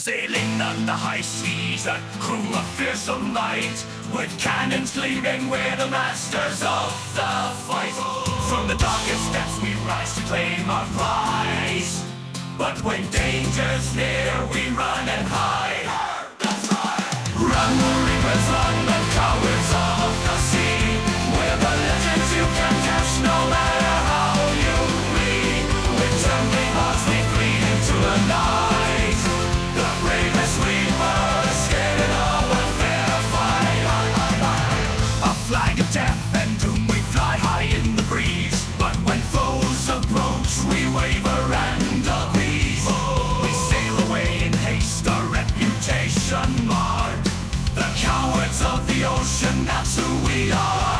Sailing on the high seas, a crew of fearsome might, with cannons gleaming, we're the masters of the fight. From the darkest depths we rise to claim our prize, but when danger's near we run and hide. That's right. Run, reapers, run, the cowards of the sea, we're the legends you can catch no matter how you bleed. With trembling hearts we flee into the night. The bravest reapers, scared in all but fair fight. A flag of death and doom we fly high in the breeze, but when foes approach we waver and appease. We sail away in haste, our reputation marred. The cowards of the ocean, that's who we are.